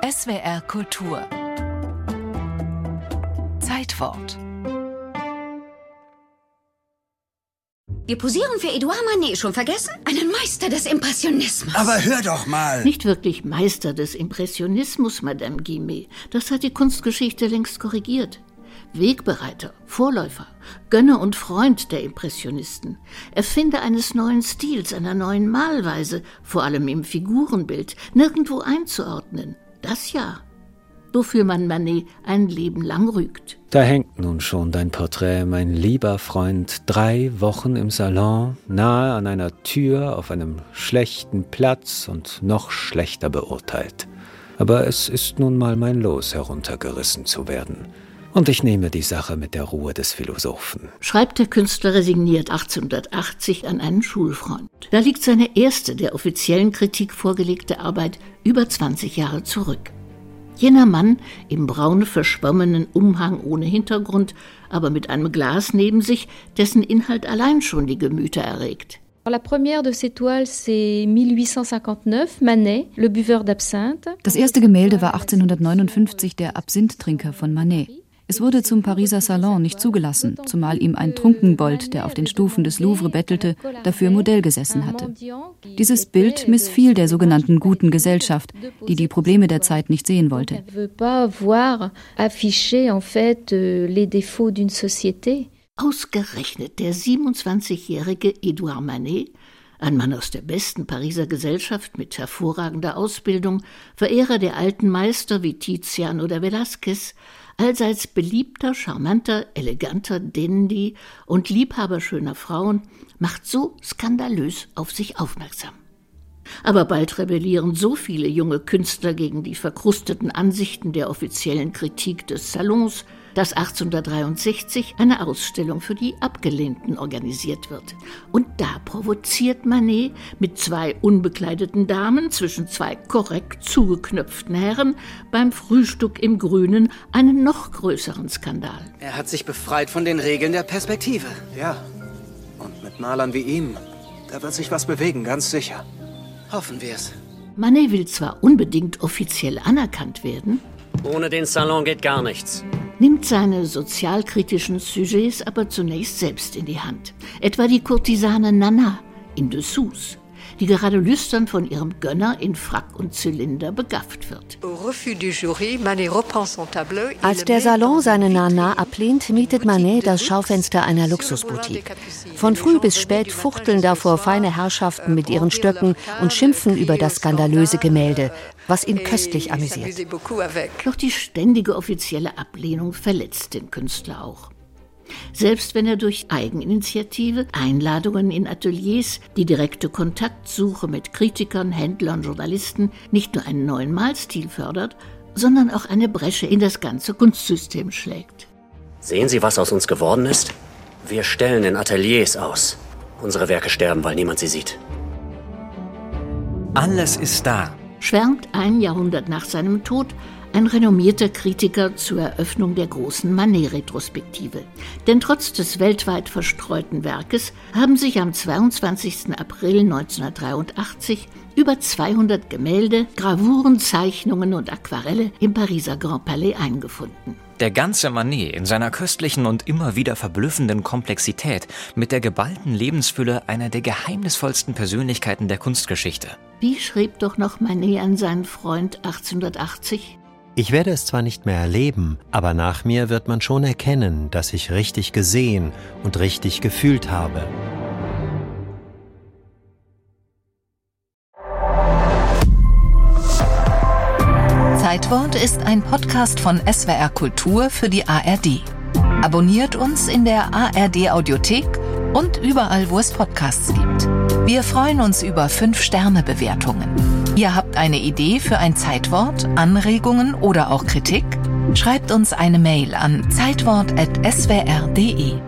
SWR Kultur Zeitwort. Wir posieren für Edouard Manet, schon vergessen? Einen Meister des Impressionismus. Aber hör doch mal! Nicht wirklich Meister des Impressionismus, Madame Guillemette. Das hat die Kunstgeschichte längst korrigiert. Wegbereiter, Vorläufer, Gönner und Freund der Impressionisten, Erfinder eines neuen Stils, einer neuen Malweise, vor allem im Figurenbild, nirgendwo einzuordnen. Das ja, wofür man Manet ein Leben lang rügt. Da hängt nun schon dein Porträt, mein lieber Freund, 3 Wochen im Salon, nahe an einer Tür, auf einem schlechten Platz und noch schlechter beurteilt. Aber es ist nun mal mein Los, heruntergerissen zu werden. Und ich nehme die Sache mit der Ruhe des Philosophen. Schreibt der Künstler resigniert 1880 an einen Schulfreund. Da liegt seine erste der offiziellen Kritik vorgelegte Arbeit über 20 Jahre zurück. Jener Mann im braun verschwommenen Umhang ohne Hintergrund, aber mit einem Glas neben sich, dessen Inhalt allein schon die Gemüter erregt. La première de ces toiles, c'est 1859, Manet, le buveur d'absinthe. Das erste Gemälde war 1859 der Absinth-Trinker von Manet. Es wurde zum Pariser Salon nicht zugelassen, zumal ihm ein Trunkenbold, der auf den Stufen des Louvre bettelte, dafür Modell gesessen hatte. Dieses Bild missfiel der sogenannten guten Gesellschaft, die die Probleme der Zeit nicht sehen wollte. Ausgerechnet der 27-jährige Edouard Manet, ein Mann aus der besten Pariser Gesellschaft mit hervorragender Ausbildung, Verehrer der alten Meister wie Tizian oder Velázquez, allseits beliebter, charmanter, eleganter Dandy und Liebhaber schöner Frauen, macht so skandalös auf sich aufmerksam. Aber bald rebellieren so viele junge Künstler gegen die verkrusteten Ansichten der offiziellen Kritik des Salons, dass 1863 eine Ausstellung für die Abgelehnten organisiert wird. Und da provoziert Manet mit 2 unbekleideten Damen zwischen 2 korrekt zugeknöpften Herren beim Frühstück im Grünen einen noch größeren Skandal. Er hat sich befreit von den Regeln der Perspektive. Ja, und mit Malern wie ihm, da wird sich was bewegen, ganz sicher. Hoffen wir es. Manet will zwar unbedingt offiziell anerkannt werden, ohne den Salon geht gar nichts. Nimmt seine sozialkritischen Sujets aber zunächst selbst in die Hand. Etwa die Kurtisane Nana in Dessous, die gerade lüstern von ihrem Gönner in Frack und Zylinder begafft wird. Als der Salon seine Nana ablehnt, mietet Manet das Schaufenster einer Luxusboutique. Von früh bis spät fuchteln davor feine Herrschaften mit ihren Stöcken und schimpfen über das skandalöse Gemälde, was ihn köstlich amüsiert. Doch die ständige offizielle Ablehnung verletzt den Künstler auch. Selbst wenn er durch Eigeninitiative, Einladungen in Ateliers, die direkte Kontaktsuche mit Kritikern, Händlern, Journalisten nicht nur einen neuen Malstil fördert, sondern auch eine Bresche in das ganze Kunstsystem schlägt. Sehen Sie, was aus uns geworden ist? Wir stellen in Ateliers aus. Unsere Werke sterben, weil niemand sie sieht. Alles ist da, schwärmt ein Jahrhundert nach seinem Tod ein renommierter Kritiker zur Eröffnung der großen Manet-Retrospektive. Denn trotz des weltweit verstreuten Werkes haben sich am 22. April 1983 über 200 Gemälde, Gravuren, Zeichnungen und Aquarelle im Pariser Grand Palais eingefunden. Der ganze Manet in seiner köstlichen und immer wieder verblüffenden Komplexität, mit der geballten Lebensfülle einer der geheimnisvollsten Persönlichkeiten der Kunstgeschichte. Wie schrieb doch noch Manet an seinen Freund 1880? Ich werde es zwar nicht mehr erleben, aber nach mir wird man schon erkennen, dass ich richtig gesehen und richtig gefühlt habe. Zeitwort ist ein Podcast von SWR Kultur für die ARD. Abonniert uns in der ARD Audiothek und überall, wo es Podcasts gibt. Wir freuen uns über 5-Sterne-Bewertungen. Ihr habt eine Idee für ein Zeitwort, Anregungen oder auch Kritik? Schreibt uns eine Mail an zeitwort@swr.de.